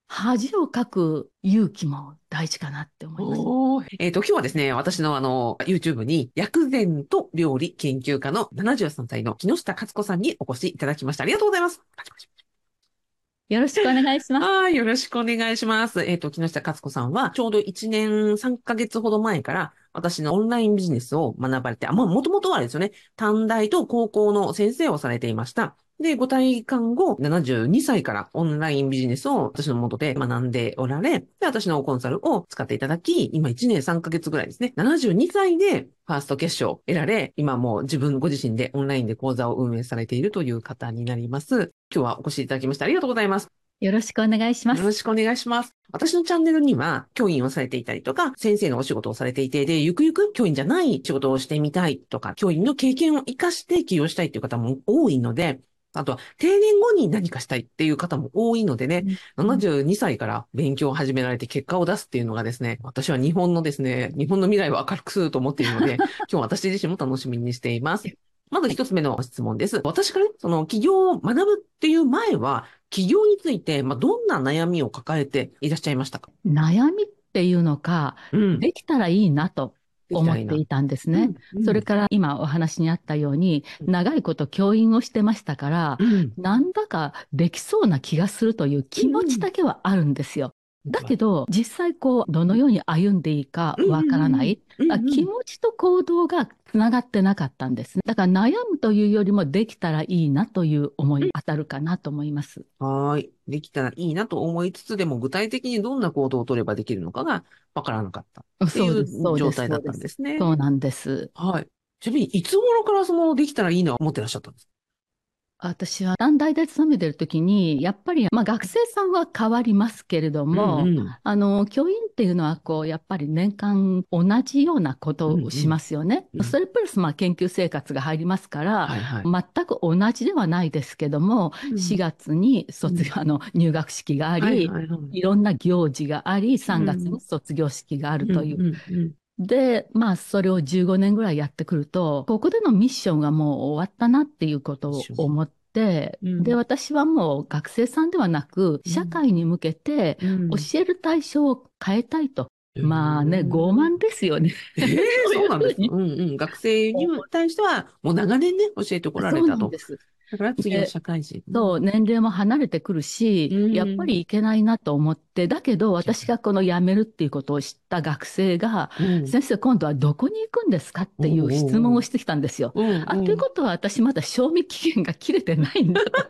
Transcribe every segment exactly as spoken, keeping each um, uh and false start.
恥をかく勇気も大事かなって思います。 おー。えっと、今日はですね、私のあの、YouTube に薬膳と料理研究家のななじゅうさんさいの木下勝子さんにお越しいただきました。ありがとうございます。パチパチ。 よろしくお願いします。 はい、よろしくお願いします。えっと、木下勝子さんは、ちょうどいちねんさんかげつほど前から、私のオンラインビジネスを学ばれて、あ、まあ、もともとはあれですよね、短大と高校の先生をされていました。で、ご退官後、ななじゅうにさいからオンラインビジネスを私の元で学んでおられ、で、私のコンサルを使っていただき、今いちねんさんかげつぐらいですね、ななじゅうにさいでファースト決勝を得られ、今もう自分ご自身でオンラインで講座を運営されているという方になります。今日はお越しいただきましてありがとうございます。 よろしくお願いします。 よろしくお願いします。私のチャンネルには、教員をされていたりとか、先生のお仕事をされていて、で、ゆくゆく教員じゃない仕事をしてみたいとか、教員の経験を活かして起業したいっていう方も多いので、あとは定年後に何かしたいっていう方も多いのでね、 うんななじゅうにさいから勉強を始められて結果を出すっていうのがですね、私は日本のですね、日本の未来を明るくすると思っているので、今日私自身も楽しみにしています。まず一つ目の質問です。私がね、その起業を学ぶっていう前は、起業について、まあ、どんな悩みを抱えていらっしゃいましたか？ 悩みっていうのか、 うん。 できたらいいなとできたらいいな。 思っていたんですね。 うん、うん、 それから今お話にあったように、長いこと教員をしてましたから、 うん、 なんだかできそうな気がするといううん、 気持ちうん。 だけはあるんですよ。だはい。 けど、実際こう、どのように歩んでいいかうん、 わからなうん、 い。 うん、 あ、 うん、 気持ちと行動がつながってなかったんですね。だから悩むというよりもできたらいいなという思いが当たるかなと思います。 うん。はーい。できたらいいなと思いつつでも、具体的にどんな行動を取ればできるのかがわからなかったっていそうです、そううです、 状態だったんそうです。 ですね。 そうなんです。 はい。ちなみに、いつ頃からその、できたらいいな思ってらっしゃったんですか？ 私は短大で勤めてる時に、やっぱり、まあ、学生さんは変わりますけれどうん、 も、 うん。 あの、教員っていうのは、こう、やっぱり年間同じようなこうん、 とをしまうん。 すよね。 うん。 それプラス、まあ、研究生活が入りますから、 はい、はい。 全く同じではないですけども、 うん、 しがつにうん。 卒業、あの、入学式があはい、 り、 はい、はい。 いろんな行事があり、さんがつにうん、 卒業式があるうん、 という。 うん、うん。 で、まあ、それをじゅうごねんぐらいやってくると、ここでのミッションがもう終わったなっていうことを一緒に。 思って、で、 うん、 私はもう学生さんではなく、社うん、 会に向けてうん。 教える対象を変えたいと。 へまあね、傲え。 慢ですよね。 ええ、 そういうそうなんですか。 ふうにうんうん。学生に思対しては、もう長年ね、教えてこう。そうられたと。 なんです。 だから次はで、 社会人。うん。 そう、年齢も離れてくるし、 うやっぱん。 りいけないなと思って、だけどいけない。 私がこの辞めるっていうことを知った学生が、 うん。 先生、今度はどこに行くんですかっおうていう質おうおう。 問をしてきたんですよ。 うんあ、といううん。 ことは私まだ賞味期限が切れてないんだと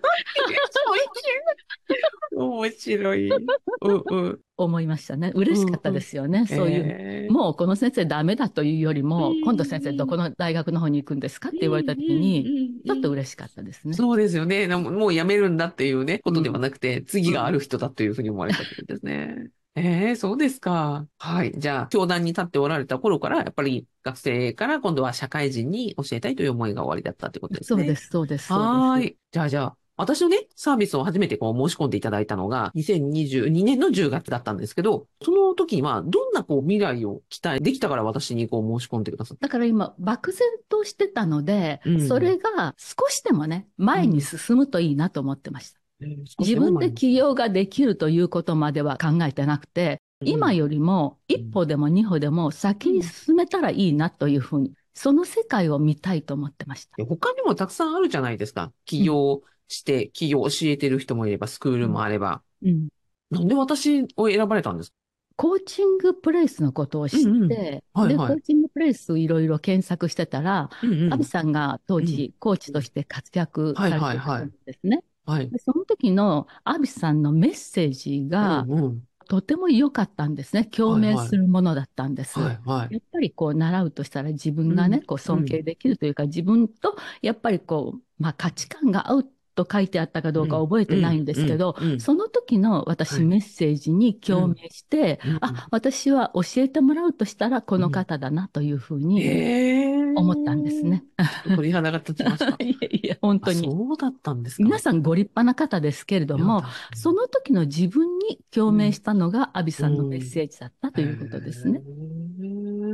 面白い。うんうん。 思いましたね。嬉しかったうんうん。 ですよね。そういう、 ええ。 もうこの先生ダメだというよりうんも、今度先生どうん。 この大学の方に行くんですかっうんて言われた時に、 うんうんちょっとうん。 嬉しかったですね。 そうですよね。なもう辞めるんだっていうね、ことではうん。 なくて、次があうん。 る人だというふうに思われたってことですね。ええ、そうですか。はい。じゃあ、教壇に立っておられた頃から、やっぱり学生から今度は社会人に教えたいという思いがおありだったってことですね。 そうです、そうです、そうです。 はーい。じゃあ、じゃあ、私のね、サービスを初めてこう申し込んでいただいたのが、にせんにじゅうにねんのじゅうがつだったんですけど、その時には、どんなこう未来を期待できたから私にこう申し込んでくださった？ だから今、漠然としてたので、そうん。 れが少しでもね、前にうん。 進むといいなと思ってました。 えー少し自でも分で起前に進む。 業ができるということまでは考えてなくて、 うん。 今よりも一うん。 歩でも二歩でも先にうん。 進めたらいいなというふうに、その世界を見たいと思ってました。 で他にもたくさんあるじゃないですか。起うん。 業して、起業教えてる人もいれば、スクールうん。 もあれば。 うん。 なんで私を選ばれたんですか？ コーチングプレイスのことを知っうんうん。 て、で、 はいはい。 コーチングプレイスいろいろ検索してたら、アビうんうん。 さんが当うん。 時コーチとうん。 して活躍はいされていたんはいはい。 ですね。 はい。 で、その時のアビさんのメッセージがうんうん。 とても良かったんですね。共鳴すはいはい。 るものだったんです。 はいはい。 やっぱりこう習うとしたら自分うん。 がね、こううん。 尊敬できるというか自分とやっぱりこう、まあ価値観が合うと書いてあったかどうかうん。 覚えてないんうん。うん。 ですけど、 うん。 その時のはい。 私メッセージに共鳴うん。 して、 うん。 あ、私は教えてもらうとしたらこうん。 の方だなというふうにええ思ったんですー。 ね。 ちょっと鳥肌が立ちました。 いやいや、本あ、 当に。 そうだったんですか。 皆さんご立派な方ですけれどいや、 も、 確かに。 その時の自分に共鳴うん。 したのがアビさんのメッうん。 セージだったとへいうことですね。 え。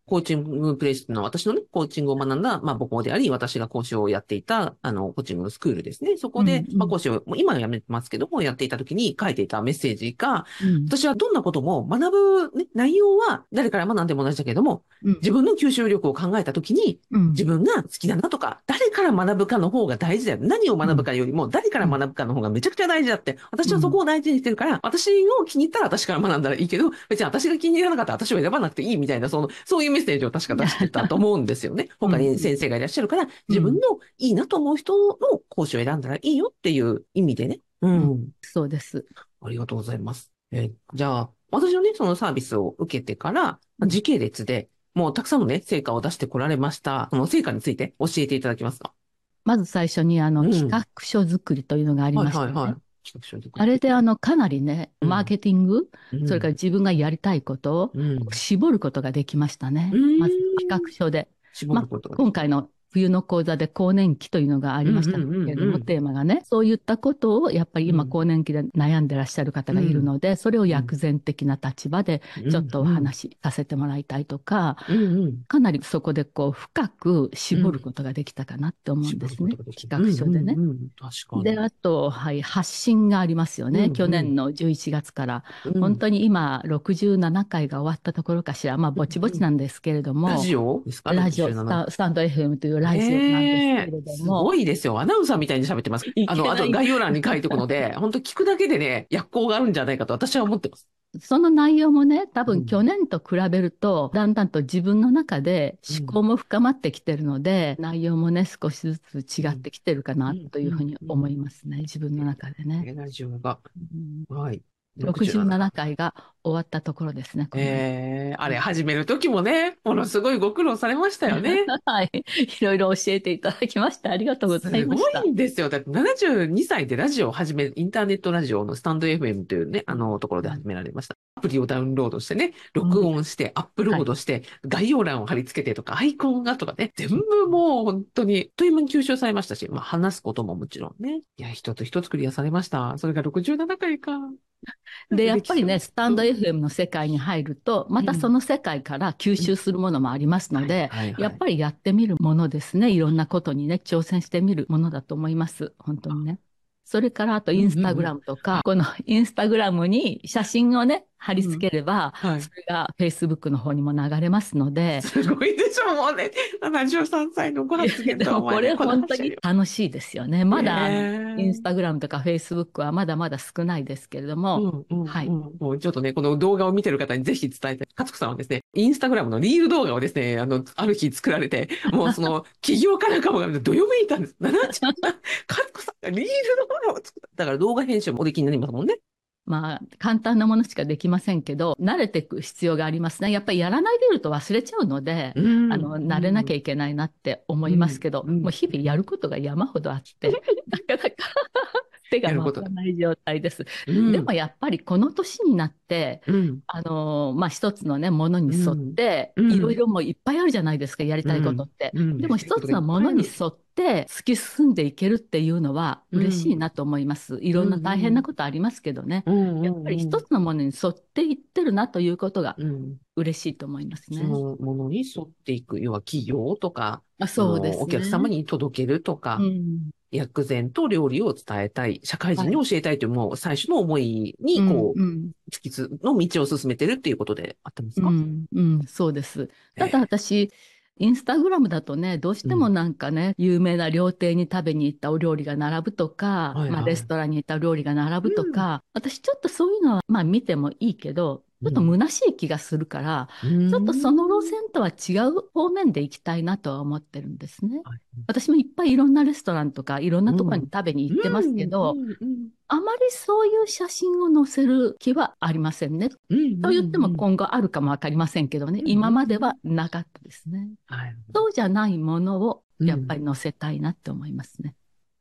コーチングプレイスっていうのは私のね、コーチングを学んだ、まあ母校であり、私が講師をやっていた、あの、コーチングスクールですね。そこで、 うん、うん、 まあ講師を、もう今はやめてますけども、やっていた時に書いていたメッセージが、 うん、 私はどんなことも学ぶ、ね、内容は誰から学んでも同じだけれども、 うん、 自分の吸収力を考えた時に、 うん、 自分が好きだなとか、誰から学ぶかの方が大事だよ。何をうん、 学ぶかよりも、誰から学ぶかの方がめちゃくちゃ大事だって。私はそうん、 こを大事にしてるから、私を気に入ったら私から学んだらいいけど、別に私が気に入らなかったら私を選ばなくていいみたいな、その、そういうメッセージを確か出してたと思うんですよね。他に先生がいらっしゃるから、自分うん、 のいいなと思う人の講師を選んだらいいよっていう意味でね。ううん、 ん。 そうです。 ありがとうございます。えーじゃあ、私のね、そのサービスを受けてから、 うん、 時系列で、もうたくさんのね、成果を出してこられました。その成果について教えていただけますか？ まず最初に、あの、企うん。 画書作りというのがありはいましてね。 はいはい。企画書作り。 あれで、あの、かなりね、 うん。 マーケティング、それからうん。 自分がやりたいことをうん。 絞ることができましたうーね。まず企ん。 画書で。 絞るまあ、 ことができる。 今回の冬の講座で更年期というのがありましたけうんうんうんれども、 うん。 テーマがね、そういったことをやっぱり今うん。 更年期で悩んでらっしゃる方がいるうん。 ので、それをうん。 薬膳的な立場でうん。 ちょっとおうん。 話しさせてもらいたいとか、 うん。うん。 かなりそこでこう深く絞るうん。 ことができたかなって思うんで絞るすね。 ことができる。 企うんう画書でね。 んうん。確かで、 に。 あと、はい、発信がありますよね。 うんうん。 去年のじゅういちがつから。本うん。 当に今、ろくじゅうななかいが終わったところかしら。まあ、ぼちぼちうん。 なんですけれども、 ラジオですか？ ラジオ、スろくじゅうななタ、スタンド エフエム というラジオなんですけええ、 れどすごも、 いですよ。アナウンサーみたいに喋ってます。 いあの、あとけない。 概要欄に書いておくので、本当聞くだけでね、薬効があるんじゃないかと私は思ってます。 その内容もね、多分去うん。 年と比べると、だんだんと自分の中で思考うん。 も深まってきてるので、内容もね、少しずつ違っうん。 てきてるかなうん。 というふううん。 に思うん。 いますね。自分の中でね。 えー、ラジオが、 うん、 はい。 67 ろくじゅうななかい。 回が終わったところですね、この間。 えー、あれ始める時もね、ものすごいご苦労されましたよね。 はい。いろいろ教えていただきまして、ありがとうございすごました。 いんですよ。だってななじゅうにさいでラジオを始め、インターネットラジオのスタンド エフエム というね、あのところで始められました。アプリをダウンロードしてね、 うん、 録音して、アップロはい。 ードして、概要欄を貼り付けてとか、アイコンがとかね、全部もう本当に、あっという間に吸収されましたし、まあ話すことももちろんね。いや、一つ一つクリアされました。それがろくじゅうななかいかいか。なんで、 か歴史を。 やっぱりね、スタンド エフエム の世界に入ると、またそうん。 の世界から吸うん。 収するものもありますのはい、 で、 はい、はい。 やっぱりやってみるものですね。いろんなことにね、挑戦してみるものだと思います。本当にね。それからあとうん、 インスうん、うん。 タグラムとか、このインスタグラムに写真をね、貼りうん。 付ければ、 はい。 それが フェイスブック の方にも流れますので、 すごいでしょ、もうね。ななじゅうさんさいのごいや、 発言でとは思えない。 もこれこの本当に話よ。 楽しいですよね。 えまだあの、インスタえ、 グラムとかフェイスブックはまだまだ少ないですけれども、 うんうんはい。 うん。もうちょっとね、この動画を見てる方にぜひ伝えたい。勝子さんはですね、インスタグラムのリール動画をですね、あの、ある日作られて、もうその、起業家なんかもどよめいたんです。ななじゅう、勝子さんがリール動画を作った。だから動画編集もおできになりますもんね。 まあ、簡単なものしかできませんけど、慣れていく必要がありますね。やっぱりやらないでいると忘れちゃうので、 うん、 あの、 う慣れなきゃん、 いけないなって思いますうん、 けど、 うん。 もう日々やることが山ほどあって、なかなか手が回やることが。 らない状態です。 うん、 でもやっぱりこの年になって、 うん、 あのまあ、一つのね、ものに沿っうん、 て、 うん、 いろいろもういっぱいあるじゃないですか、やりたいことうん、 って。 うん。 でもやりたいことがいっ一つのもぱいある。 のに沿って突き進んでいけるっていうのはうん、 嬉しいなと思います。いうん、 ろんな大変なうん、 ことありますけどね。 うん、 やっぱりうん、うん。 一つのものに沿っていってるなということがうん、 嬉しいと思いますそね。 のものに沿っていく。要は企業とか、 あ、 そのおそうです客様ね。 に届けるとうか、 ん。 薬膳と料理を伝えたい、社会人はい。 に教えたいというもう最初の思いに、 うん、 こうん。 う、突きつ、の道を進めてるっていうことであってますか？ うん、うん、そうです。ただええ、 私、インスタグラムだとね、どうしてもうん。 なんかね、有名な料亭に食べに行ったお料理が並ぶとか、まあレスはいはい。 トランに行った料理が並うん。 ぶとか、私ちょっとそういうのはまあ見てもいいけど、ちょっとうん。 虚しい気がするから、 うちょっとその路ん。 線とは違う方面で行きたいなとは思ってるんですね。 はい。 私もいっぱいいろんなレストランとかいろんなところにうん。 食べにう行ってますけん。うど、 ん。うん。 あまりそういう写真を載せる気はありませんね。 うん。 と言ってもうん。 今後あるかもわかりませんけどね、 うん。 今まではうん。 なかったですね。 はい。 そうじゃないものをうん。 やっぱり載せたいなって思いますね。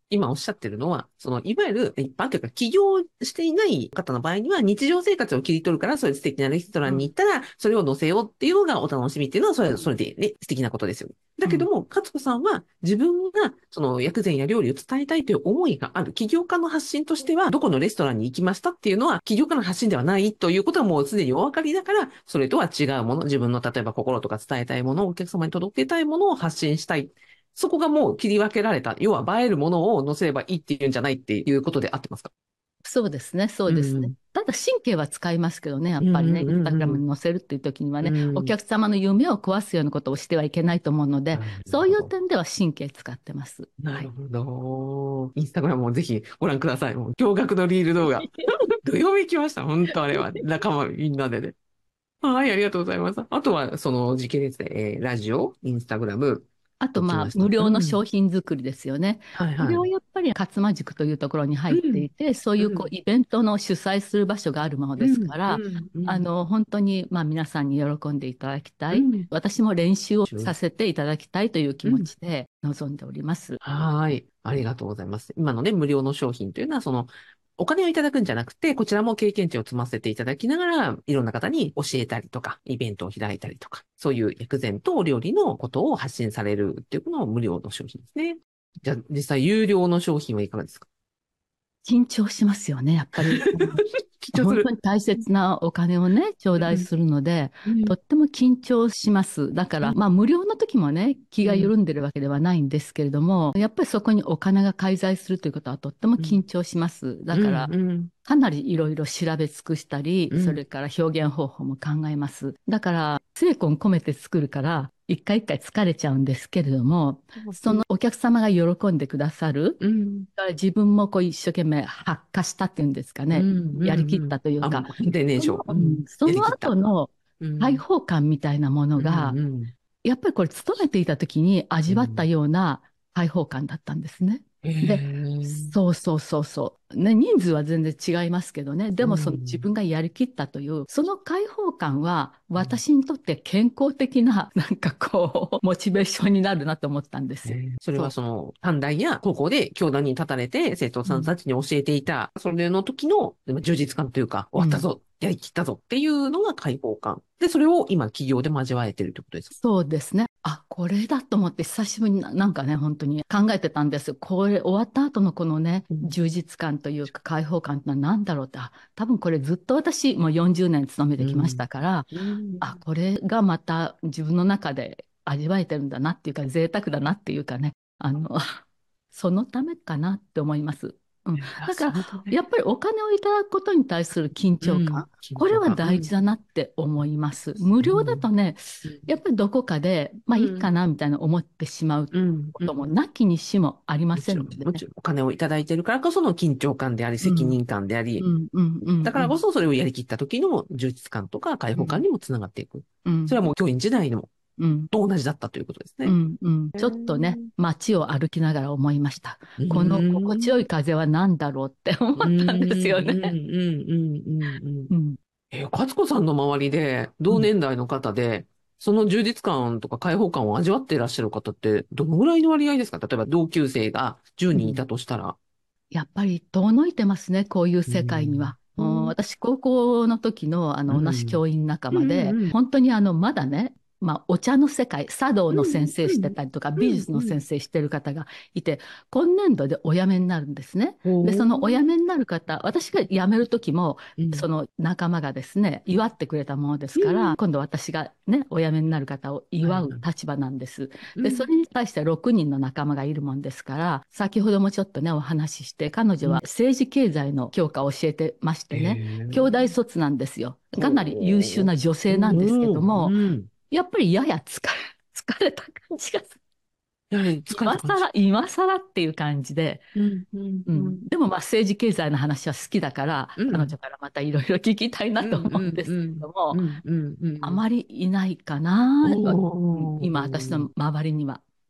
今おっしゃってるのは、その、いわゆる一般というか、起業していない方の場合には、日常生活を切り取るから、そういう素敵なレストランに行ったら、それを載せようっていうのがお楽しみっていうのは、それ、それでね、素敵なことですよね。だけども、勝子さんは自分がその薬膳や料理を伝えたいという思いがある起業家の発信としては、どこのレストランに行きましたっていうのは、起業家の発信ではないということはもうすでにお分かりだから、それとは違うもの、自分の例えば心とか伝えたいもの、お客様に届けたいものを発信したい。そこがもう切り分けられた。要は映えるものを載せればいいっていうんじゃないっていうことで合ってますか？ そうですね、そうですね。 うん。 ただ神経は使いますけどね、やっうんぱりね、インスタグラうんうんムに載せるっていう時にはね、 うん。 おうん。 客様の夢を壊すようなことをしてはいけないと思うので、 なるそういうほど。 点では神経使ってます。はい。 なるほど。インスタグラムもぜひご覧ください。もう驚愕のリール動画。どよめきました。本当あれは。仲間みんなでね。はい、ありがとうございます。あとは、その時系列で、えーラジオ、インスタグラムあと、まあ、 ときました。 無料のうん。 商品作りですよね。これはいはい。 はやっぱり勝間塾というところに入ってうん。 いて、そういうこううん。 イベントの主催する場所があるものですうん。 から、 うん。うん。 あの、本当に、まあ、皆さんに喜んでいただきたい。 うん。 私も練習をさせていただきたいという気うん。 持ちで臨んでおります。 はい。ありがとうございます。今のね、無料の商品というのは、その、お金をいただくんじゃなくて、こちらも経験値を積ませていただきながら、いろんな方に教えたりとか、イベントを開いたりとか、そういう薬膳とお料理のことを発信されるっていうこの無料の商品ですね。じゃあ、実際有料の商品はいかがですか？ 緊張しますよね、やっぱり。 緊張する。 本当に大切なお金をね、頂うん。 戴するので、 うん。 とっても緊張します。だから、 うん。 まあ、無料の時もね、気うん。 が緩んでるわけではないんですけれども、やっぱりそこにお金が介在するということはとってもうん。 緊張します。だうから、 ん。 かなりいろいろ調べ尽くしたり、 うん。 それから表現方法も考えます。だから、精魂込めて作るから、一回一回疲れちゃうんですけれども、そのお客様が喜んでくださる、 うん。 だから自分もこう一生懸命発火したっていうんですかね、 うん。 やりきっうん。あ、 たというか、 もう完全燃その、 焼。うん。 うんそのやりきった。 後のうん。 開放感みたいなものうん。 が、 うん。 やっぱりこれ勤めていた時に味わったうん。 ような開放感だったんですね。 へで、 え。 そうそうそうそう。ね、人数は全然違いますけどね。でうもその自ん。 分がやりきったという、その開放感はうん。 私にとって健康的な、なんかこう、モチベーションになるなと思ったんですよ。 えーそれはそその、短大や高校で教壇に立たれて、生徒う。うん。 さんたちに教えていた、それの時のでも充実感というか、終うん。 わったぞ、やりきったぞっていうのが解放感。で、それを今、企業でも味わえてるってことですか？ そうですね。あ、これだと思って久しぶりにな、なんかね、本当に考えてたんですよ。これ終わった後のこのね、 うん。 充実感というか開放感ってのは何だろうって、あ、多分これずっと私もうよんじゅうねん勤めてきましうん。 たから、 うん。 あ、これがまた自分の中で味わえてるんだなっていうか、贅沢だなっていうかね、あの、そのためかなって思います。うん。 あ、 だから、 そのため。 やっぱりお金をいただくことに対する緊うん。 張感、これは緊張感。うん。 大事だなって思います。無料だうん。 とね、 うん。 やっぱりどこかで、まあいいかうん。 なみたいな思ってしまううん。 こともうん。 なきにしもありまもちろん、 せんのでね。 もちろん、お金をいただいてるからこその緊張感であり、 うん、 責任感であり、 うん、うん、うん、 だからこうん、 そそれをやりきった時の充実感とか解うん、 放感にもつながっていく。 うん、 それはもう教員時代でもうん、 と同じだったということですね。 うん、うんへちょっとね、 ー街を歩きながら思いました。 うこの心地よーん。 い風は何だろうって思うーったんですん、うん、 よね。 うん、うん、うん、うん。 うん、 え、勝子さんの周りで、 うん。 同年代の方で、その充実感とか解放感を味わっていらっしゃる方って、どのぐらいの割合ですか？例えば同級生がじゅうにんいたうんとしたら。 やっぱり遠のいてますね、こういうう世界にん。 は。 うん。 もう私、高校の時の、あの同じうん。 教員仲うん。 間で、 うん。 本当にあのまだね、まあ、お茶の世界、茶道の先生してうん。 たりとか、 うん。 美術のうん。 先生してる方がいて、今年度でお辞めになるんですね。で、 おそのお辞ー。 めになる方、私が辞める時も、 うん。 その仲間がですね、祝ってくれたものですうん。 から、今度私がね、お辞めになる方を祝はいはい。 う立場なんです。で、そうん。 れに対してろくにんの仲間がいるもんですから、先ほどもちょっとね、お話しして、彼女うん。 は政治経済の教科を教えてましてへね、兄弟え。 卒なんですよ。かなり優秀ほな女う。 性なんですけうん。 ども、 うん。 やっぱりやや疲れ、疲れた感じがする。 やはり疲れた感じ。 今更、今更っていう感じで、 うん。うん。 うん。 うん。 でもまあ政治経済の話は好きだから、 うん。 彼女からまたいろいろ聞きたいなうん。 と思うんうん。 ですけれうん。 ども、 うん。うん。うん。 あまりいないかな、うんお今私のー。 周りには。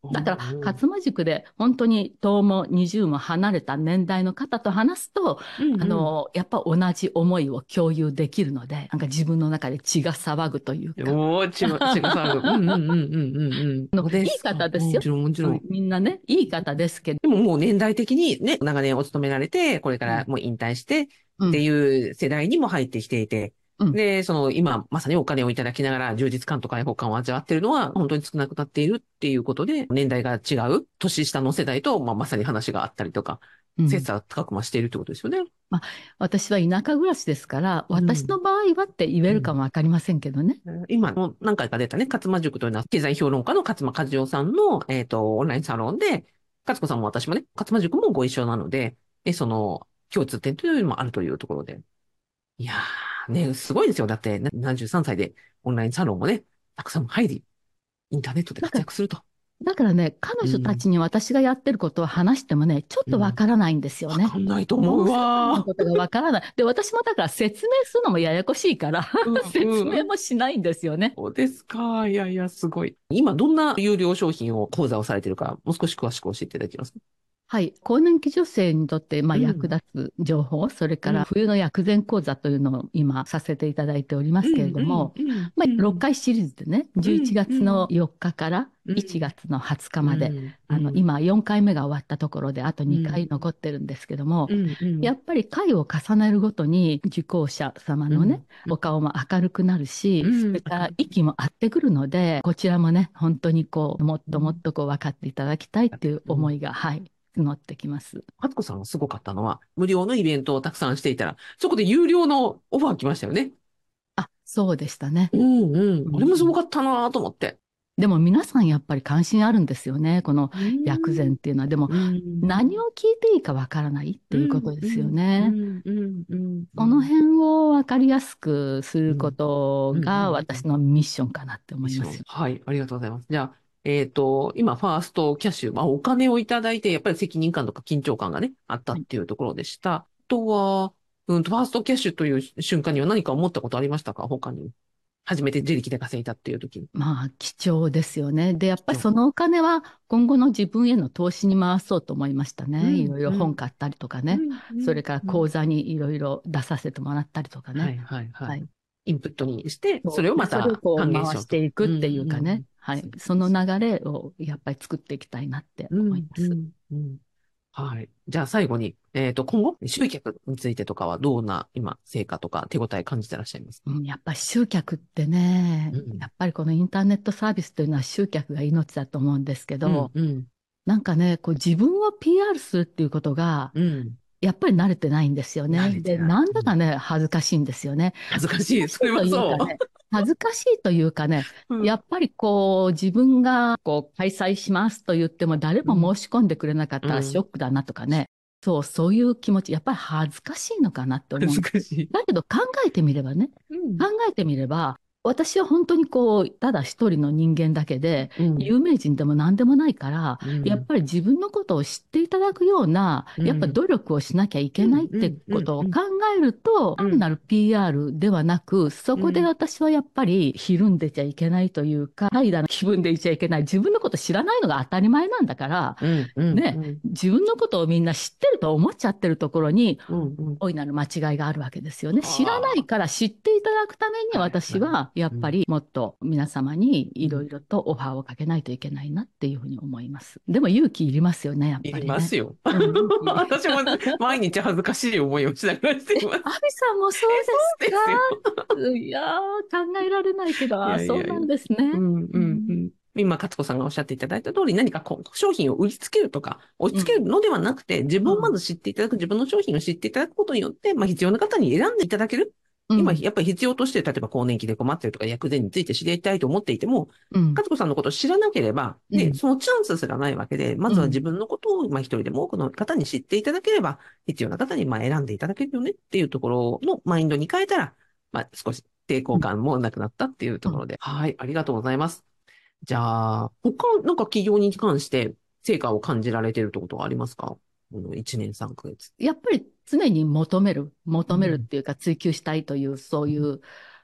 だから、 うんうん。 勝間塾で本当にともにじゅうも離れた年代の方と話すと、 うんうん。 あの、やっぱ同じ思いを共有できるので、なんか自分の中で血が騒ぐというか。 おー、ちが、ちが騒ぐ。うんうんうんうんうんうん。 あの、 そうでいいすか。うん、 方ですよ。 もちろんもちうん、 ろん。 みんなね、いい方ですけど、 でももう年代的にね、長年お勤められて、これかうん、 らもう引退してっうん、 ていう世代にも入ってきていて、 うん。 で、その今まさにお金をいただきながら充実感と解放感を味わっているのは本当に少なくなっているっていうことで、年代が違う年下の世代と、まあ、まさに話があったりとか、 うん。 切磋琢磨しているってことですよね。 まあ、私は田舎暮らしですから、 うん。 私の場合はって言えるかうん。 もわかりませんけどね。 今も何回か出たね、勝間塾というのは、経済評論家の勝間和代さんの、えっと、オンラインサロンで、勝子さんも私もね、勝間塾もご一緒なので、え、その、共通点というのもあるというところで。いやー、ね、すごいですよ。だって、ななじゅうさんさいでオンラインサロンもね、たくさん入り、インターネットでだから、 活躍すると。 だからね、彼女たうん、 ちに私がやってることを話してもね、ちょっとわうん。 からないんですよね。 わかんないと思うその世界のわことがわからない。で、私もだから説明するのもややこしいからー。 説うん、うん。 明もしないんですよね。 そうですか。いやいや、すごい。今、どんな有料商品を講座をされているか、もう少し詳しく教えていただきますか？ はい。更年期女性にとって、まあ、役うん、 立つ情報、それうん、 から冬の薬膳講座というのを今させていただいておりますけれうん、うん、 ども、 うん、 まあ、6 うん。 回シリーズでね、11 うん、う月のん、 よっかから1 うん、 月のはつかまで、 うん、うあの、 ん、 今よんかいめが終わったところで、あとにかいうん、 残ってるんですけども、 うん、うん、 やっぱり回を重ねるごとに受講者様のね、 うん、 お顔も明るくなるし、そうん、 れから息も合ってくるので、こちらもね、本当にこう、もっうん、 ともっとこう分かっていただきたいっていううん。 思いが、はい、募ってきます。 ハツコさんがすごかったのは、無料のイベントをたくさんしていたら、そこで有料のオファー来ましたよね。 あ、そうでしたね。 うんうん。あれもすごうん、 かったなと思って。 でも皆さんやっぱり関心あるんですよね。このう薬ん。 膳っていうのは。でもうん。 何を聞いていいかわからないっていうこうん。 とですようん。うね。 ん。うん。うん。うそのん。 辺をわかりやすくするこうん。 とうん。 がうん。 私のミッションかなってミッション。 思います。 はい。ありがとうございます。じゃあ、えっと、今、ファーストキャッシュ、まあ、お金をいただいて、やっぱり責任感とか緊張感がね、あったはい。 っていうところでした。あとは、うんと、ファーストキャッシュという瞬間には何か思ったことありましたか？他に。初めて自力で稼いだっていう時に。 まあ貴重ですよね。で、やっぱり貴重。 そのお金は今後の自分への投資に回そうと思いましたね。いうん、 ろいろうん、 本買ったりとかね。 うん、うん、 それからうん。 講座にいろいろ出させてもらったりとかね。 はい、はい、はい。 はい。 インプットにして、それをそうで、それをまたこう還元しようと。 回していくうん、 っていううん。 かね、はい、 そうそのそうそ流れをやっぱり作っていきたいなってう。うん、 思います。 うん、うん。はい。じゃあ最後に、えっと、今後、集客についてとかはどんな今、成果とか手応え感じてらっしゃいますか？ うん、やっぱり集客ってね、 うん、 やっぱりこのインターネットサービスというのは集客が命だと思うんですけうん、 ど、 うん、 なんかね、こう自分を ピーアール するっていうことが、 うん。 やっぱり慣れてないんですよ慣ね。で、 れてない。 なんうん、 だかね、恥ずかしいんですよね。 恥ずかしい。 恥ずかしそれいというはそかね、恥ずかしいというかね、 う。うん、 やっぱりこう、自分がこう開催しますと言っても、誰うん、 も申し込んでくれなかったらショうん。 ックだなとかね、そう、そういう気持ち、やっぱり恥ずかしいのかなって恥思う。 ずかしい。 だけど考えてみればね、 うん、 考えてみれば、私は本当にこう、ただ一人の人間だけで、 うん、 有名人でも何でもないから、 うん、 やっぱり自分のことを知っていただくような、やっぱうん、 努力をしなきゃいうん、 けないってうん、うん、うん、 ことを考えると、 うん、 単なる ピーアール ではなく、そこでうん、 私はやっぱりひるんでちゃいけないというか、怠惰な気分でいちゃいけない。自分のこと知らないのが当たり前なんだから、 うん、うん、うね、 ん、 自分のことをみんな知ってると思っちゃってるところに、 うん、うん。 大いなる間違いがあるわけですよね。知らないはから知っていただくためにあ。はい、はい。 私はやっうん、 ぱりもっと皆様にいろうん。 いろとオファーをかけないといけないなっていうふうに思います。でも勇気いりますよね、やっいりぱりね。 ますよ。 うん、勇気。 私も毎日恥ずかしい思いをしながらしています。 アビさんもそうそですか？ うですよ。 いやー、考えられないけど、 いあー、 やいやいや。 そうなんですね。 うん、うん、ううん、 ん。今、勝子さんがおっしゃっていただいた通り、何かこう商品を売りつけるとか、押しうん、 付けるのではなくて、自うん、 分をまず知っていただく、自分の商品を知っていただくことによって、まあ、必要な方に選んでいただける。今、 うん、 やっぱり必要として、例えば更年期で困ってるとか、薬膳について知りたいと思っていても、 うん、 勝子さんのことを知らなければ、ね、 うん、 そのチャンスすらないわけで、まずはうん、 自分のことを、まあ、一人でも多くの方に知っていただければ、必要な方に、まあ、選んでいただけるよねっていうところのマインドに変えたら、まあ、少し抵抗うん、 感もなくなったっていうとうん。 ころで。はい、ありがとうございます。じゃあ、他、なんか企業に関して成果を感じられているってことはありますか？このいちねんさんかげつ。 やっぱり常に求める、求めるっうん。 ていうか追求したいという、そういう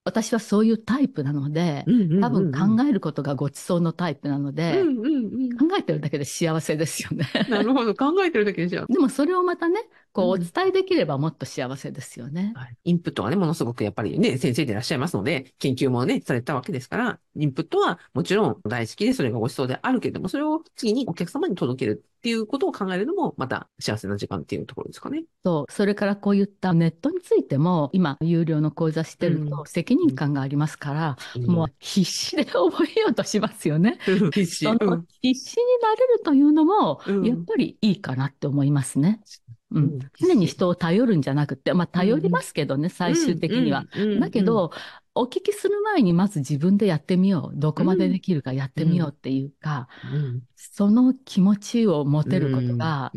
私はそういうタイプなので、 うんうん多分うんうん。 考えることがごちそうのタイプなので、 うんうんうん。 考えてるだけで幸せですよね。 なるほど。考えてるだけでじゃあ。 でもそれをまたね、こうおうん。 伝えできればもっと幸せですよね。 はい。インプットはね、ものすごくやっぱりね、先生でいらっしゃいますので、研究もね、されたわけですから、インプットはもちろん大好きで、それがご馳走であるけれども、それを次にお客様に届けるっていうことを考えるのも、また幸せな時間っていうところですかね。 そう、それからこういったネットについても、今、有料の講座してるとうん。 責任うん。 感がありますから、もううん。 必死で覚えようとしますよね。 必死。 そのうん。 必死になれるというのも、 うん。 やっぱりいいかなって思いますね。うん。 うん。必常に死。 人を頼るんじゃなくて、まあうん。 頼りますけどね、最終うん。う的には。 ん。うん。うん。 だけど、お聞きする前にまず自分でやってみよう。どこまでうん。 できるかやってうん。 みようっていうか、 うん。 その気持ちを持うてることん。 がうん。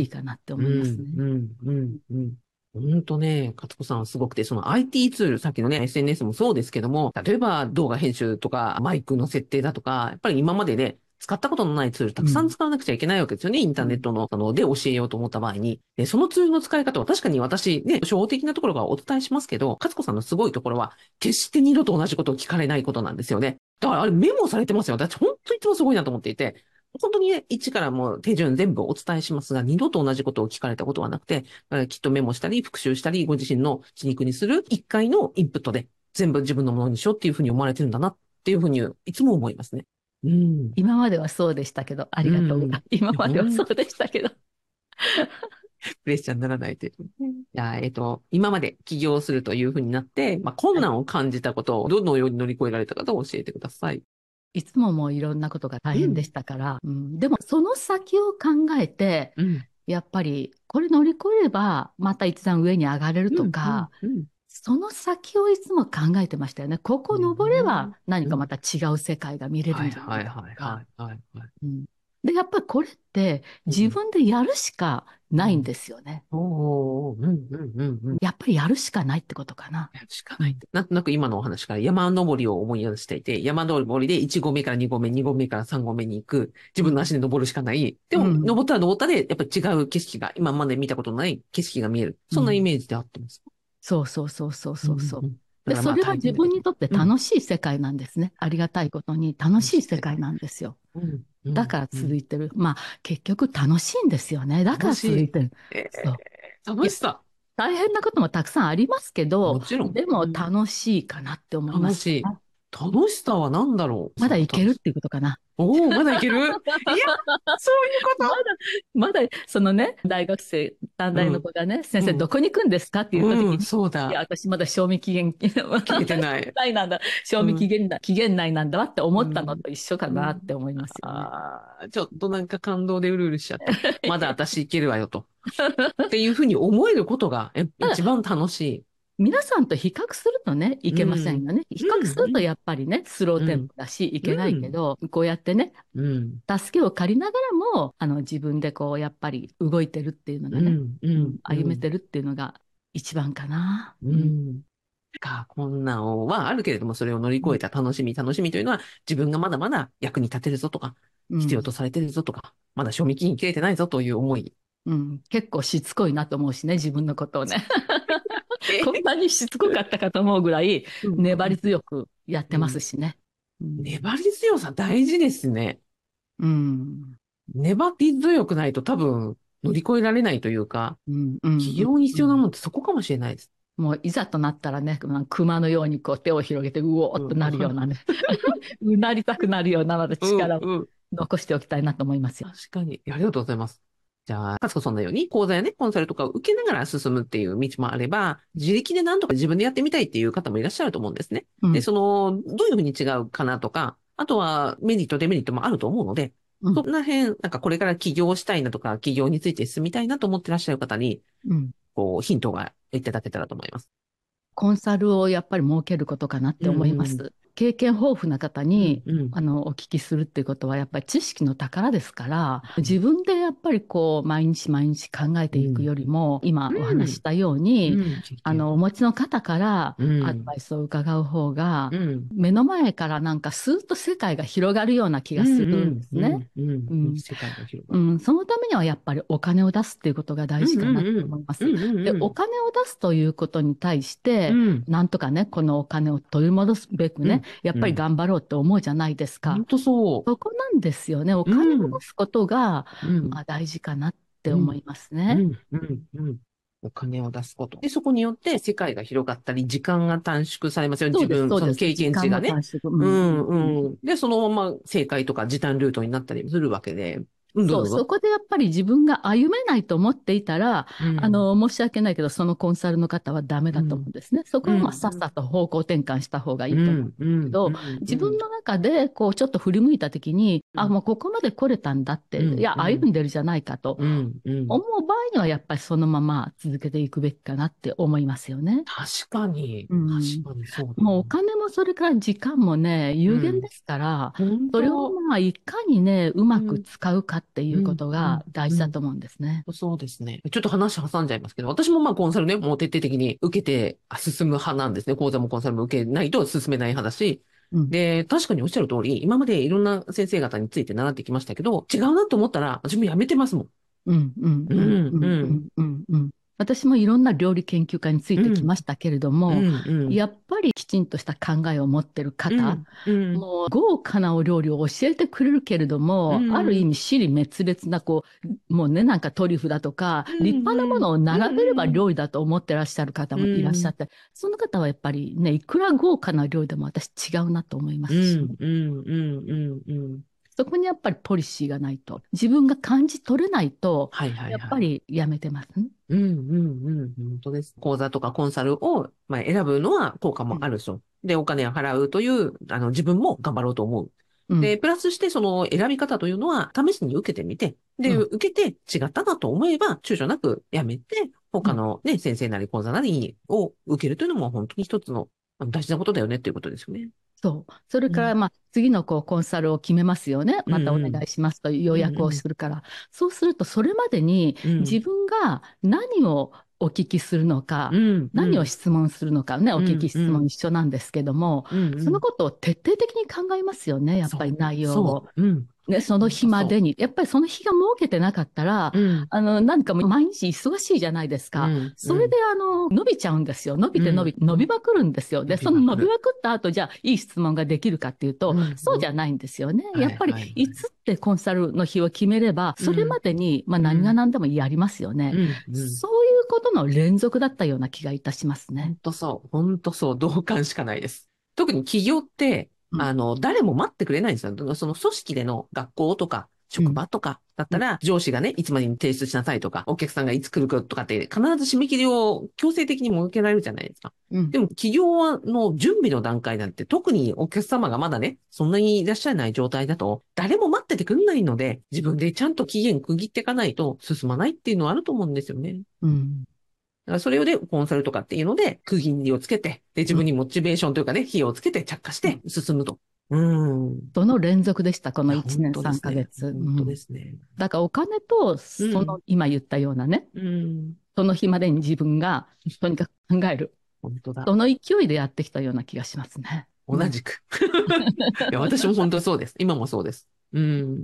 嬉しいかなってう思いますん。 ね。 うん。うん。うん。本当ね、勝子さんはすごくて、その アイティー ツール、さっきのね、エスエヌエス もそうですけども、例えば動画編集とか、マイクの設定だとか、やっぱり今までね、使ったことのないツールたくさんうん。 使わなくちゃいけないわけですよね。インターネッうん。 トの、あの、で教えようと思った場合に。で、そのツールの使い方は確かに私ね、初歩的なところがお伝えしますけど、勝子さんのすごいところは、決して二度と同じことを聞かれないことなんですよね。だからあれメモされてますよ。私本当にいつもすごいなと思っていて。本当にね、一からもう手順全部お伝えしますが、二度と同じことを聞かれたことはなくて、えーきっとメモしたり、復習したり、ご自身の血肉にする一回のインプットで、全部自分のものにしようっていうふうに思われてるんだなっていうふうに、いつも思いますね。うん。 今まではそうでしたけど、ありがとう。 うん。 今まではほん、 そうでしたけど。 プレッシャーにならないという。いや、えっと、今まで起業するというふうになって、まあ、困はい。 難を感じたことをどのように乗り越えられたかと教えてください。 いつももういろんなことが大変でうん。 したから、うん、でもその先を考えて、 うん。 やっぱりこれ乗り越えればまた一段上に上がれるうん。うん。 とか、 うん。 その先をいつも考えてましたよね。ここね登れば何え。うん。 かまた違う世界が見れるはいんじゃないかとはいはいはか。 いはいはい。 うん、で、やっぱりこれって自うん。 分でやるしかないんうん。 ですよね。 おー、うんうんうんうん。 やっぱりやるしかないってことかな。 やるしかうん。 ないって。なんとなく今のお話から山登りを思い出していて、山登りでいち合目からに合目、に合目からさん合目に行く。自分の足で登るしかない。でも、 うん。 登ったら登ったで、やっぱり違う景色が、今まで見たことのない景色が見える。そんなイうん。 メージであってます。 そうそうそうそううんそうそう。 うんうん。だで、 からまあそれは大変だけど。 自分にとってうん。 楽しい世界なんですね。ありがたいことに楽楽しい世界しい世界。 なんですよ。 うん、うん、 だからうん。 続いてる。まあ、結局楽しいんですよね。だから楽しい。 続いてる。 えそう。 ー、 いや、 楽しさ。 大変なこともたくさんありますけど、 もちろん。 でもうん。 楽しいかなって思いま楽しい。 すね。 楽しさは何だろう。 まさあ、楽しい。 だいけるっていうことかな。 おお、まだいける。いや、そういうこまだ、まだ、そのね、大学生、短と。 大うん、 の子がね、先生どうん、 こに行くんですかって言った時うん、 に、いや、 そうだ。 私まだ賞味期限、 決めてない。 内なんだ、賞味期うん、 限内、期限内なんだわって思ったのうん、 と一緒かうん。 なって思いますよね。 ああ、ちょっとなんか感動でうるうるしちゃった。まだ私いけるわよと。っていうふうに思えることが、え、 ただ、 一番楽し皆さんと比較するとね、いい。 けうん、 ませんよね。比較うん、うん、 するとやっぱりね、スローテンうん、 ポだし、いけないうん、 けど、こうやってね、 うん、 助けを借りながらも、あの、自分でこう、やっぱり動いてるっていうのがね、 うん、ううん、 ん、うん。 歩めてるっていうのが一番かな。 ううん。 ん。か、困難はあるけれども、それを乗りうん。 越えた楽しみ、楽しみというのは、自分がまだまだ役に立てるぞとか、必要とうん。 されてるぞとか、まだ賞味期限切れてないぞという思い。 うん、結構しつこいなと思うしね、自分のことをね。こんえなにしつこかったかと思うぐらい、 うん、 粘り強くやってますうん。 しね。うん。 粘り強さ大事ですね。 うん。 粘り強くないと多分乗り越えられないというか、 うん。うん。うん。 起業に必要なもうん。 のってそこかもしれないです。 もういざとなったらね、まあ熊のようにこう手を広げてうおーっうん、 となるようなね、うなりたくなるようなまだうん、 力をうん。 残しておきたいなと思いますよ。 確かに。ありがとうございます。じゃあ、かつこさんのように講座やね、コンサルとかを受けながら進むっていう道もあれば、自力でなんとか自分でやってみたいっていう方もいらっしゃると思うんですね。で、 うん。 その、どういうふうに違うかなとか、あとはメリット、デメリットもあると思うので、 うん。 そんな辺、なんかこれから起業したいなとか、起業について進みたいなと思ってらっしゃる方に、 うん。 こう、ヒントがいただけたらと思います。 コンサルをやっぱり設けることかなってうんうん思います。 経験豊富な方に、 うん、うん。 あの、お聞きするっていうことは、やっぱり知識の宝ですから、自分でやっぱりこう、毎日毎日考えていくよりも、今お話ししたように、 うん、経験。 あの、お持ちの方からうアドん、 バイスを伺う方が、 うん、 目の前からなんかスーッと世界が広がるような気うん、 がするんでうん、 すね。 うん、うん、うん、 うん。 世界が広がる。 うん、そのためにはやっぱりお金を出すっていうことが大うん、うん、 事かなとうん、 思います。 うん、うん、 で、 うん。 お金を出すということに対して、 うん、 なんとかね、このお金を取り戻すべくね、 うん、 やっぱりうん。 頑張ろうって思うじゃないですか。 ほんとそそこなんですよね。おう。 金をうん、 出すことが、 うん、 まあ、大事かなってうん、 思いますね。 うん、うん、うん。お金を出すこと。で、そこによって世界が広がったり、時間が短縮されますよね。 そうです、 自分、 そうです。 その経時間験値がね。 も短縮。うん、 ううん、うん。 ん、うん。で、そのまま正解とか時短ルートになったりするわけで。うん、どうそう、 ぞどうぞ。 そこでやっぱり自分が歩めないと思っていたら、 うん、 あの、申し訳ないけど、そのコンサルの方はダメだと思うん、 うんですね。そこうん、 はまあさっさと方向転換した方がいいと思うんでうん、うん、うすけど、 ん、うん、 自分の中でこうちょっと振り向いたときに、あ、 うん、 もうここまで来れたんだって、いうん、 や、 うん、 歩んでるじゃないかとうん、うん。 思う場合には、やっぱりそのまま続けていくべきかなって思いますよね。 確かに、 うん。 確かにそうだな。 もうお金もそれから時間もね、有限でうん。 すから、 本それを当、 まあいかにね、うまくうん、 使うかっていうこうん、うん、 とが大うん。 事だと思うんですね。 そうですね。ちょっと話挟んじゃいますけど、私もまあコンサルね、もう徹底的に受けてあ進む派なんですね。講座もコンサルも受けないと進めない派だし。 うん。 で、確かにおっしゃる通り、今までいろんな先生方について習ってきましたけど、違うなと思ったら、私もやめてますもん。 うん、うん、うん、ううん、うん、うん、 ん、うん、うん。私もいろんな料理研究家についうん、 てきましたけれども、 うん、うん、 やっぱりきちんとした考えを持ってる方、 うん、うん、 もう豪華なお料理を教えてくれるけれどうも、ある意ん、 味尻滅裂な、こう、もうね、なんかトリュフだとか、 うん、 立派なもうん、 のを並べればうん、 料理だと思ってらっしゃる方うもいらっしゃん、 って、その方はやっぱりね、いくら豪華な料理でも私違うなと思いまうん、 すしね。 うん、うん、うん、うん。 そこにやっぱりポリシーがないと、自分が感じ取れないと、 はいはいやっはい。 ぱりやめてますね。 うん、うん、うん、本当です。講座とかコンサルを、まあ、選ぶのは効果うん。 もあるしょ。で、お金を払うという、あの、自分も頑張ろうと思う。で、 うん。 プラスしてその選び方というのは、試しに受けてみて、で、 うん。 受けて違ったなと思えば、躊躇なくやめて、 うん。 他のね、先生なり講座なりを受けるというのも本当に一つのあの大事なことだよねっていうことですよね。 そう。それから、 うん、 まあ、次のこうコンサルを決めますよね。 うん、 またおうん、 願いしますという予うん、 約をうん、 するから。そうすると、それまでにうん、 自分が何をお聞きするのか、 うん、う何をん、 質問するのかね、お聞きうん、う質問ん、 一緒なんですけども、 うん、うん、 そのことを徹底的に考えますよね、やっぱりそう、 内容を。 そう、うん、 ね、その本当そ日までに。やっぱりその日が設けてなかったら、 う。うん、 あの、何かもう毎日忙しいじゃないですか。 うん、うそれで、 ん、 あの、伸びちゃうんですよ。伸びうん、 て伸び、伸びまくるんですよ。で、 伸びそのまくる。 伸びまくった後、じゃあ、いい質問ができるかっていうと、 うん、うん、 そうじゃないんですよね。やはい、 っぱり、 はい、はい。 いつってコンサルの日を決めれば、それまうん、 でに、まあ、何がうん、 何でもやりますよね。 うん、うん。 そういうことの連続だったような気がいたしますね。 本当そう、本当そう、同感しかないです。特に企業って、 うん、 あの、誰も待ってくれないんですよ。だからその組織での学校とか、 うん、 職場とかだっうん、 たら、上司がね、いつまでに提出しなさいとか、お客さんがいつ来るかとかって、必ず締め切りを強制的に設けられるじゃないですか。 うん、 でも、企業の準備の段階なんて、特にお客様がまだね、そんなにいらっしゃらない状態だと、誰も待っててくんないので、自分でちゃんと期限区切っていかないと進まないっていうのはあると思うんですよね。 うん、 だからそれでコンサルとかっていうので、区切りをつけて、で、自うん、 分にモチベーションというかね、費用をつけて着火しうん。 て進むと。うん。いその連続でした、このや、 1 本年3 当ですね。 ヶ月。う本当でん。 すね。 だからお金と、そのうん。 今言ったようなね、 うん。 その日までに自分がとにかく考える。 本当だ。 その勢いでやってきたような気がしますね。うん。 同じく。いや、私も本当そうです。今もそうです。うん。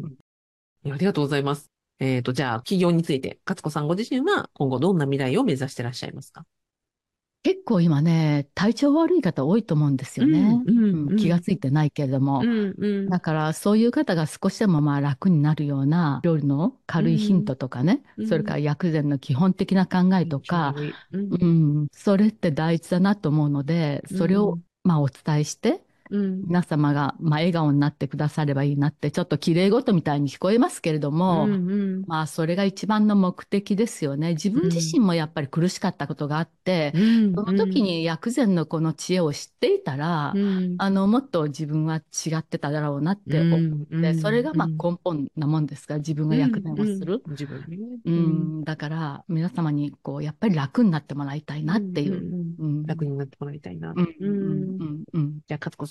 いや、ありがとうございます。えっと、じゃあ、企業について、勝子さんご自身は今後どんな未来を目指してらっしゃいますか？ 結構今ね、体調悪い方多いと思うんですうん、 よね。 うん、 うん、 うん、 気がついてないけれども。 うん、うん、 だからそういう方が少しでもまあ楽になるような料理のう軽いヒンん、 トとかね、 うん。 それから薬膳の基本的な考えと体調か、 悪い。うん、 うん、それって大事だなと思うので、それをうん、 まあお伝えして、 うん、 皆様が、まあ、笑顔になってくださればいいなって、ちょっと綺麗事みたいに聞こえますけれども、 うん、うん、 まあ、それが一番の目的ですよね。自分自うん、 身もやっぱり苦しかったことがあって、 うん、 そのうん、 時に薬膳のこの知恵を知っていたら、 うん、 あの、もっと自分は違ってただろうなって思っうん、うて、それん、 がまあうん、 根本なもんですから、自分が薬うん、 膳をする。 自分でね。 ううん、 ん、だから皆様にこう、やっぱり楽になってもらいたいなっうん、うん、 ていう。 うん。 うん、 楽になってもらいたいな。 うん、 ううん、 ん。 うん、うん。 じゃあ、勝子さん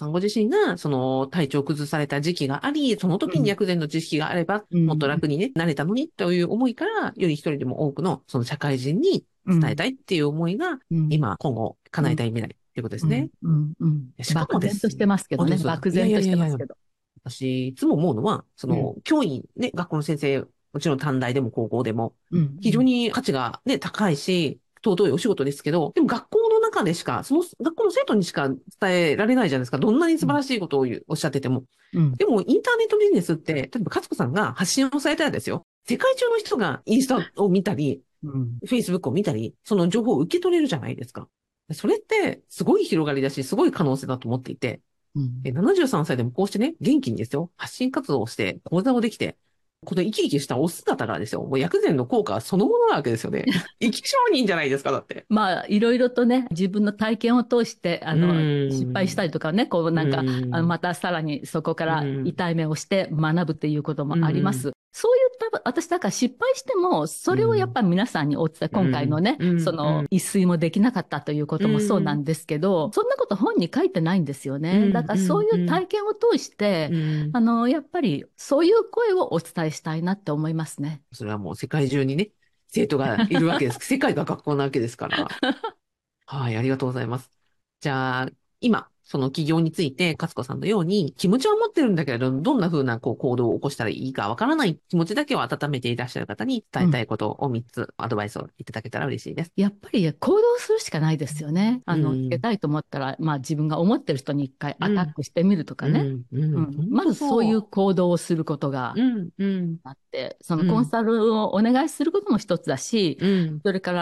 さんご自身が、その体調を崩された時期があり、その時に薬膳の知識があれば、 うん、 もっと楽にね、なれたのにという思いから、より一人でも多くの、その社会人にうん、 伝えたいっていう思いが、 うん、 今、今後、叶えたい未来っていうことですうん、 ね。 うん、うん。 しかも漠ですね、 然としてますけどね。 本当にそうです。いや漠然としいやいやいやいや、 てますけど。 私、いつも思うのは、そうん、 の、教員、ね、学校の先生、もちろん短大でも高校でも、 うん、 非常に価値がね、高いし、尊いお仕事ですけど、でも学校の中でしか、その学校の生徒にしか伝えられないじゃないですか。どんなに素晴うん、 らしいことを言うおっしゃってても。 うん、 でも、インターネットビジネスって、例えば、勝子さんが発信をされたらですよ。世界中の人がインスタを見たり、 うん、 Facebook を見たり、その情報を受け取れるじゃないですか。それって、すごい広がりだし、すごい可能性だと思っていて、 うん。 えななじゅうさんさいでもこうしてね、元気にですよ、発信活動をして、講座をできて、この生き生きしたお姿がですよ、もう薬膳の効果そのものなわけですよね。生き証人じゃないですか、だって。 まあ、いろいろとね、自分の体験を通して、あうの、失敗したーん。 りとかね、こううなんか、あのーん。 またさらにそこかうらーん。 痛い目をして学ぶっていうこともありうん。 ます。そういった、私だから失敗しても、それをやっうん。 ぱり皆さんにお伝え、 うん。 今回のね、 うん。うそのん。 一睡もできなかったというこうともそうなん。 んですけど、そんなこと本に書いてないんですよね。だうん。 からそういううん。 体験を通して、 うん。 あの、やっぱりそういう声をお伝えしたいなって思いますね。 それはもう世界中にね、生徒がいるわけです。世界が学校なわけですから。はい、ありがとうございます。じゃあ、今、その起業について、勝子さんのように、気持ちは持ってるんだけれど、どんな風なこう行動を起こしたらいいかわからない気持ちだけを温めていらっしゃる方に伝うん。 えたいことをみっつアドバイスをいただけたら嬉しいです。 やっぱり行動するしかないですよね。あの、つけうん、 たいと思ったら、まあ自分が思ってる人に一回アタッうん、 クしてみるとかね。 うん、うん、 うん。 本当まずそういうそ行動をすることがう。うん、うん、 あって、そのうん、 コンサルをお願いすることも一つだし、 うん。 それから、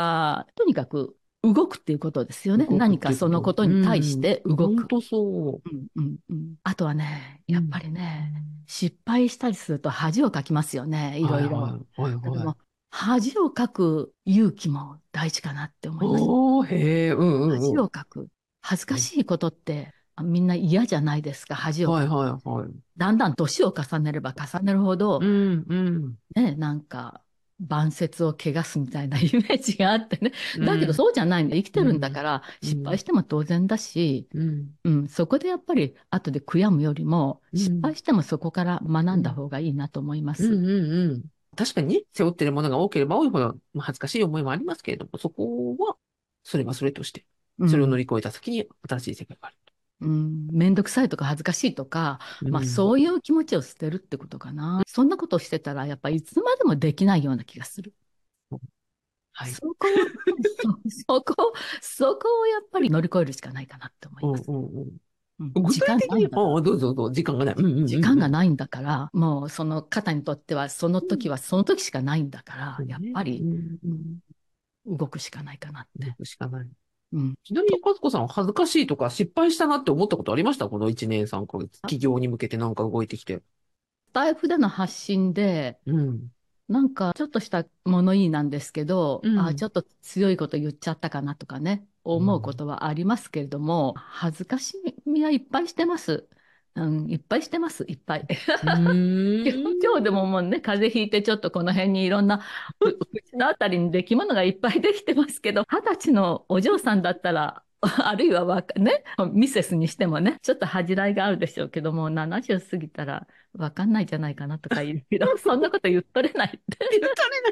とにかく動くっていうことですよね。 動くっ何かそのていうこと。 ことに対しうん、 て動く。 本当そうんうんうん。あとはね、 う。うん。 やっぱりね、失敗したりすると恥をかきますよね。いろはい、 いろ。 はい、はい、 でも、 はい。 恥をかく勇気も大事かなって思います。 おー、へえ、うん、うん、 恥うん。 をかく。恥ずかしいことってあみんな嫌じゃないですか、恥をはい、 かく。 はい、はい。 だんだん年を重ねれば重ねるほど、 うん、うん、 ね、なんか、晩節を汚すみたいなイメージがあってね。 うん、 だけどそうじゃないんだ。生きてるんだうん、 から失敗うん、 しても当然だし、 うん、 うん、そこでやっぱり後で悔やむよりも、失うん、 敗してもそこから学んだうん、 方がいいなと思いまうん、 す。 うん。確かにね、背負ってるものが多ければ多いほど、まあ、恥ずかしい思いもありますけれども、そこは、それはそれとして、それを乗うん。 り越えた先に新しい世界がある。 うん、めんどくさいとか恥ずかしいとか、まあうん。 そういう気持ちを捨てるってことかな。そんなことをしてたら、やっぱりいつまでもできないような気がする。 はい。 そこを、そ、そこ、そこをやっぱり乗り越えるしかないかなって思いうん、 ます。 うん、うん。 うん、 具時間体的に、 ないんだから。 ああ、どうぞどうぞ、時間がない。うん、うん、うん、 時間うん。 がないんだから、もうその方にとってはその時はその時しかないんだから、やっそうね。 ぱり、 うん、 うん、動くしかないかなっ動て。 くしかない。 うん。 ちなみに、かつこさんは恥ずかしいとか失敗したなって思ったことありましたこのいちねんさんかげつ。起業に向けてなんか動いてきて。 スタイフでの発信で、 うん。 なんかちょっとした物言いなんですけど、あ、ちうん。 ょっと強いこと言っちゃったかなとかね、思うこうん。 とはありますけれども、恥ずかしみはいっぱいしてます。うん、いっぱいしてます、いっぱい。 うー今日、今日でもん。 もうね、風邪ひいてちょっとこの辺にいろんな、う口のあたりに出来物がいっぱいできてますけど、二十歳のお嬢さんだったら、あるいはわかね、ミセスにしてもね、ちょっと恥じらいがあるでしょうけども、ななじゅう過ぎたらわかんないじゃないかなとか言うけど、そんなこと言っとれないって、 言ったれない。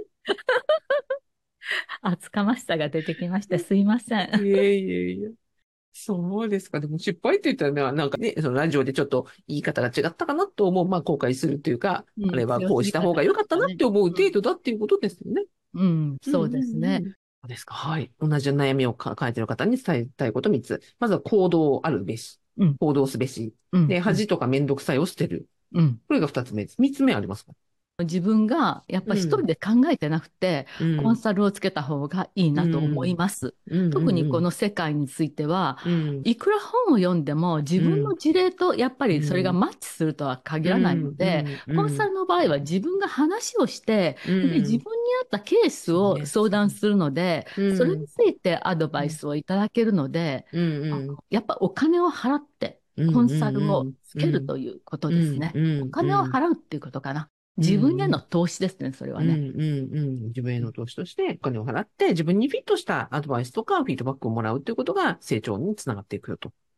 厚かましさが出てきまして、すいません。 いえいえいえ。そうですか。でも失敗って言ったらね、なんかね、そのラジオでちょっと言い方が違ったかなと思う、まあ後悔するというか、あうん、 れはこう強すぎたかした方が良かっなとかね。 たなって思ううん、 程度だっていうことですよね。 うん、 うんうそうですね。 んうん。そうですか。はい。同じ悩みを抱えている方に伝えたいことみっつ。まずは行動あるべし。 うん、 行動すべし。 うん、 で、 うん、 恥とかめんどくさいを捨てる。 うん。 これがふたつめです。みっつめありますか？ 自分がやっぱうん。 一人で考えてなくて、 うん。 コンサルをつけた方がいいうなと思いん。 ます。 うん。 特にうん。 この世界については、 うん。 いくら本を読んでも自うん。 分の事例とやっぱうりそれがん。 マッチするとは限らないのうん。うで、 ん。うコンサん。 ルの場合は自分が話をして、 うで、自ん。 分に合ったケースそうを相です。 談するので、 うそれにん。 ついてアドバイうん。 スをいただけるので、 うん。 あのうん。 やっぱお金を払ってうん。 コンうサルをん。 つけるうん。 ということうん。 ですね。おうん。う金をん。 払うっていうことかな。 うん。 自分へのうん。 投資ですね、それはうん、 ね。 うん、うん。自分への投資としてお金を払って自分にフィットしたアドバイスとかフィードバックをもらうということが成長につながっていくよと。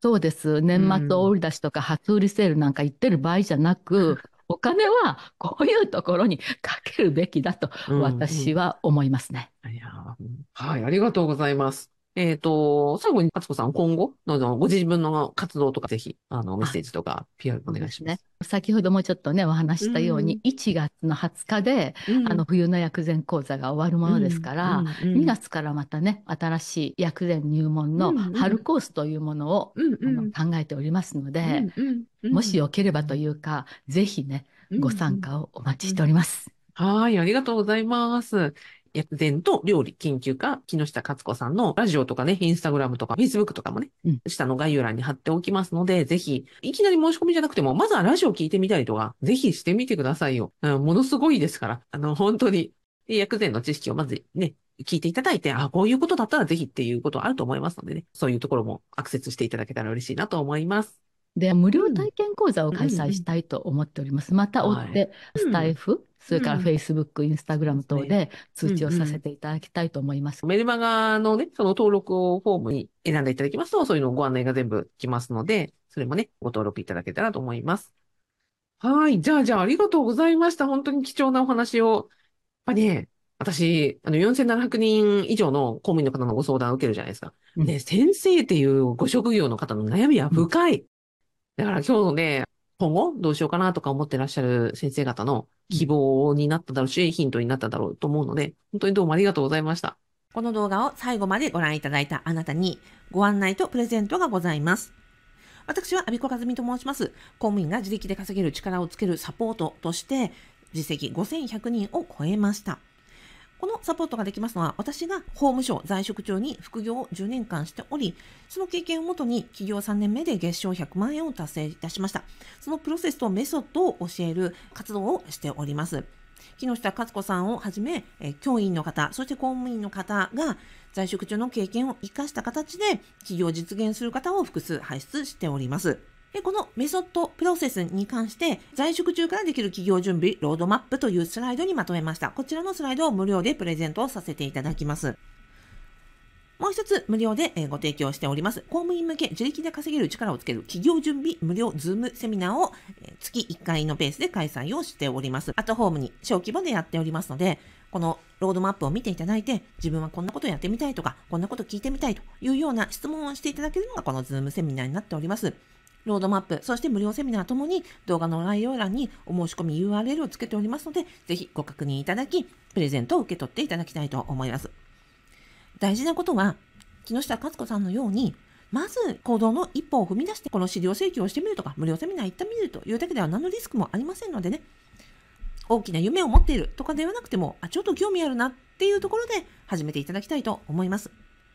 そうです。 う年末ん。 大売り出しとか初売りセールなんか行ってる場合じゃなく、お金はこういうところにかけるべきだとうん、うん。 私は思いますね。 いやー、うん、はい、ありがとうございます。えっと、最後に、敦子さん、今後ののご自分の活動とか、ぜひ、あの、メッあ、 セージとか、ピーアール おそうですね。 願いします。 先ほどもちょっとね、お話しうしたように、 ん、 いちがつのはつかで、 うん、 あの、冬の薬膳講座が終わるものですうん、 から、 うん、うん、 にがつからまたね、新しい薬膳入門のうん、うん、 春コースというものを、 うん、 あの、 うん、 考えておりますので、 うん、うん、うん、 もしよければというか、ぜひね、ごうん、 参加をお待ちしておうん。 ります。 はい、ありがとうございます。薬膳と料理研究家、木下勝子さんのラジオとかね、インスタグラムとか、フェイスブックとかもね、 うん。 下の概要欄に貼っておきますので、ぜひ、いきなり申し込みじゃなくても、まずはラジオ聞いてみたりとか、ぜひしてみてくださいよ。うん、ものすごいですから。あの、本当に。で薬膳の知識をまずね、聞いていただいて、あ、こういうことだったらぜひっていうことあると思いますのでね、そういうところもアクセスしていただけたら嬉しいなと思います。 で、無うん。 料体験講座をうん、 開催うん。 したいと思っております。また追っはい。 て、スうん。 タイフ、それからうん。 Facebook、 そうで Instagram すね。 等で通知をうん、うん。 させていただきたいと思います。 メルマガのね、その登録をフォームに選んでいただきますと、そういうのご案内が全部来ますので、それもね、ご登録いただけたらと思います。はい。じゃあ、じゃあ、ありがとうございました。本当に貴重なお話を。やっぱね、私、あの、よんせんななひゃくにん以上の公務員の方のご相談を受けるじゃないですか。 うん。 ね、先生っていうご職業の方の悩みはうん。 深い。だから今日ね、今後どうしようかなとか思ってらっしゃる先生方のうん。 希望になっただろうし、ヒントになっただろうと思うので、本当にどうもありがとうございました。この動画を最後までご覧いただいたあなたにご案内とプレゼントがございます。私は阿比子和美と申します。公務員が自力で稼げる力をつけるサポートとして、実績ごせんひゃくにんを超えました。このサポートができますのは、私が法務省在職中に副業をじゅうねんかんしており、その経験をもとに起業さんねんめで月賞ひゃくまんえんを達成いたしました。そのプロセスとメソッドを教える活動をしております。木下勝子さんをはじめ、え教員の方、そして公務員の方が在職中の経験を生かした形で起業を実現する方を複数輩出しております。で、このメソッドプロセスに関して、在職中からできる企業準備ロードマップというスライドにまとめました。こちらのスライドを無料でプレゼントをさせていただきます。もう一つ無料でご提供しております。公務員向け自力で稼げる力をつける企業準備無料ズームセミナーを月いっかいのペースで開催をしております。アットホームに小規模でやっておりますので、このロードマップを見ていただいて、自分はこんなことやってみたいとか、こんなこと聞いてみたいというような質問をしていただけるのがこのズームセミナーになっております。ロードマップ、そして無料セミナーともに動画の概要欄にお申し込み ユーアールエル をつけておりますので、ぜひご確認いただき、プレゼントを受け取っていただきたいと思います。大事なことは、木下勝子さんのように、まず行動の一歩を踏み出してこの資料請求をしてみるとか、無料セミナー行ってみるというだけでは何のリスクもありませんのでね、大きな夢を持っているとかではなくても、あ、ちょっと興味あるなっていうところで始めていただきたいと思います。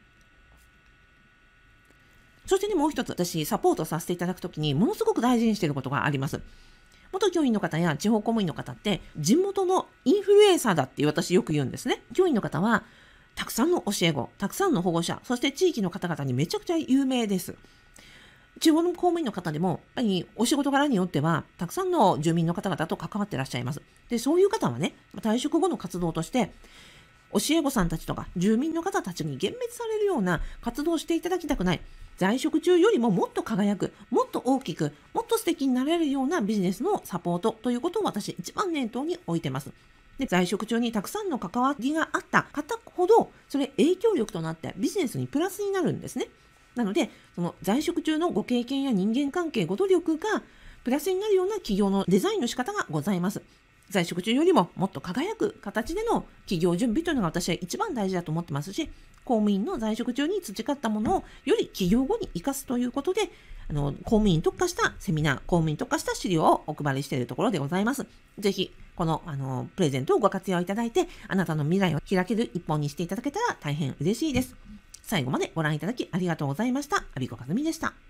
そしてね、もう一つ、私、サポートさせていただくときに、ものすごく大事にしていることがあります。元教員の方や地方公務員の方って、地元のインフルエンサーだって私よく言うんですね。教員の方は、たくさんの教え子、たくさんの保護者、そして地域の方々にめちゃくちゃ有名です。地方の公務員の方でも、やっぱりお仕事柄によっては、たくさんの住民の方々と関わっていらっしゃいます。で、そういう方はね、退職後の活動として、教え子さんたちとか住民の方たちに幻滅されるような活動をしていただきたくない。在職中よりももっと輝く、もっと大きく、もっと素敵になれるようなビジネスのサポートということを私一番念頭に置いてます。で、在職中にたくさんの関わりがあった方ほど、それ影響力となってビジネスにプラスになるんですね。なので、その在職中のご経験や人間関係、ご努力がプラスになるような企業のデザインの仕方がございます。在職中よりももっと輝く形での企業準備というのが私は一番大事だと思ってますし、公務員の在職中に培ったものをより起業後に生かすということで、あの公務員特化したセミナー、公務員特化した資料をお配りしているところでございます。ぜひ、このあのプレゼントをご活用いただいて、あなたの未来を開ける一本にしていただけたら大変嬉しいです。最後までご覧いただきありがとうございました。阿比子和美でした。